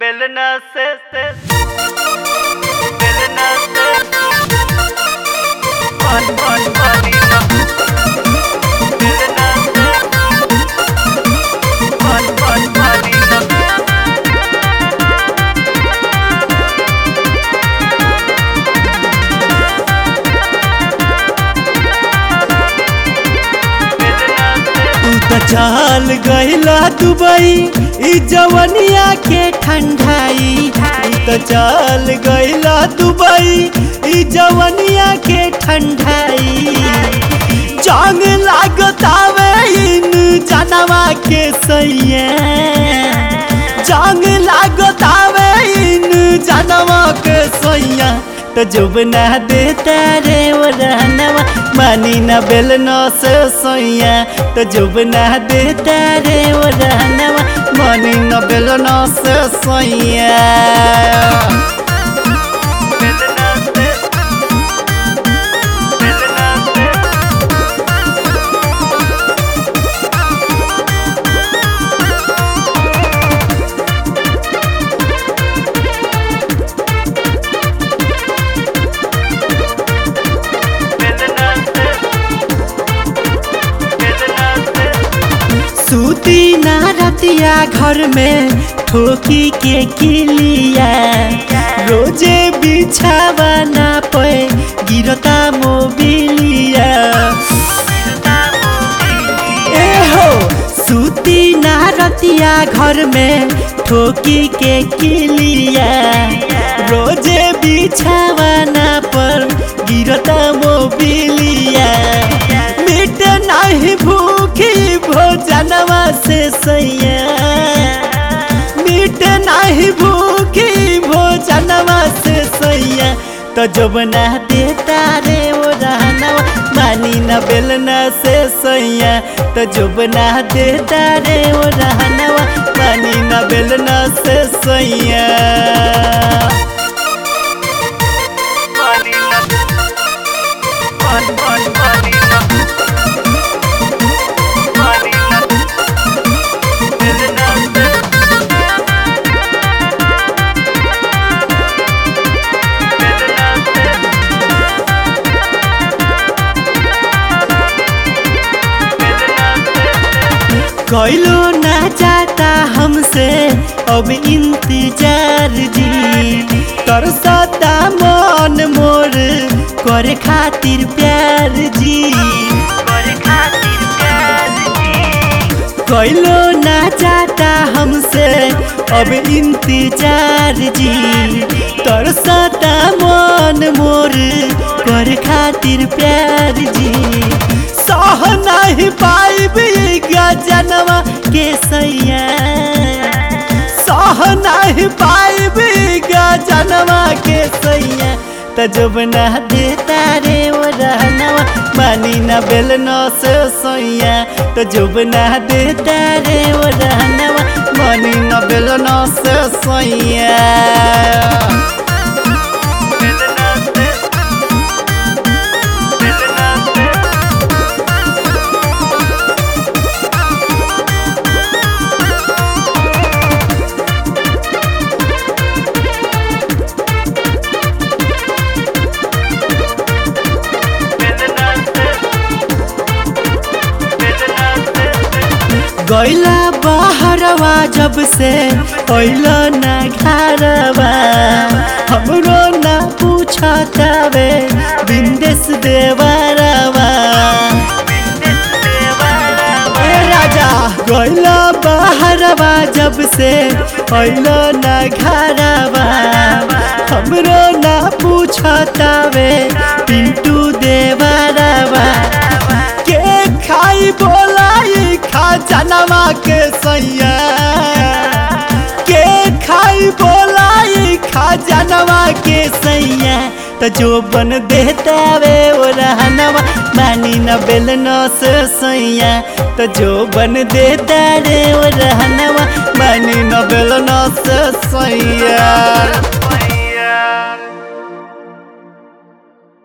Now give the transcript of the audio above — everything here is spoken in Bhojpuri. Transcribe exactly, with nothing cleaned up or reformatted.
बेलना से से बेलना से पानी पानी पानी बेलना से पानी पानी पानी तू तो चल गइला दुबई ई जवनिया के ठंडाई। तू तो चल गइला दुबई ई जवनिया के ठंडाई। जंग लागतावे इन जनवा के सैया, जंग लागतावे इन जनवा के सैया। तो जब ना देता रे वो रहनवा मानी न बेलना से सैया। तो जब ना देता रे वो रहनवा मानी न बेलना से सैया। बेलना से बेलना से बेलना से बेलना से सूती ना रतिया घर में ठोकी के किलिया। रोजे बिछावा ना पे गिरता मोबिलिया। ए हो सूती ना रतिया घर में ठोकी के किलिया। रोजे बिछावा ना पर गिरता मोबिलिया। मिट नहीं भूखी भोजनवा से सैया, मिट नहीं भूखी भोजनवा से सैया। तो जब ना देता रे वो रहनवा मानी न बेलना से सैया। तो जब ना देता रे वो रहनवा मानी न बेलना से सैया। पानी पानी पानी पानी पानी बेलना से बेलना से बेलना से कोइलो ना जाता हमसे अब इंतजार जी। तरसता मन मोर करे खातिर प्यार जी। करे खातिर प्यार जी कोइलो ना जाता हमसे अब इंतजार जी। तरसता मन मोर करे खातिर प्यार जी। सह नहीं पाइबी गजनवा के सैया, सह नहीं पाइबी गजनवा के सैया। तो जब ना देता रे वो रहनवा मानी न बेलना से सैया। तो जब ना देता रे वो रहनवा मानी न बेलना से सैया। बेलना से बेलना से बेलना से बेलना से गैला बहरवा जब से अइला ना घरवा। हमरो ना पूछतावे बिंदेश देवरवा। ए राजा गैला बहरवा जब से अइला ना घरवा। हमरो ना पूछतावे पिंटू देवरवा। के खाई बोलाई खा जनवा के सैया, के खाई बोलाई खा जनवा के सैया। तो जो बन देता वे वो रहनवा मानी न बेलना से सैया। तो जो बन देता रे वो रहनवा मानी न बेलना से सैया।